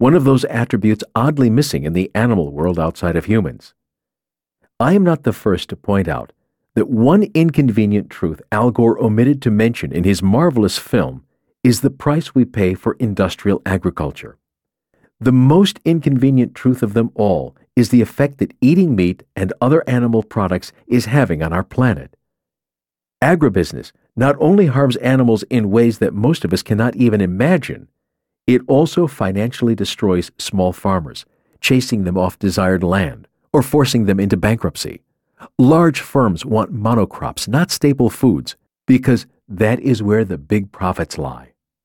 one of those attributes oddly missing in the animal world outside of humans. I am not the first to point out that one inconvenient truth Al Gore omitted to mention in his marvelous film is the price we pay for industrial agriculture. The most inconvenient truth of them all is the effect that eating meat and other animal products is having on our planet. Agribusiness not only harms animals in ways that most of us cannot even imagine, it also financially destroys small farmers, chasing them off desired land or forcing them into bankruptcy. Large firms want monocrops, not staple foods, because that is where the big profits lie.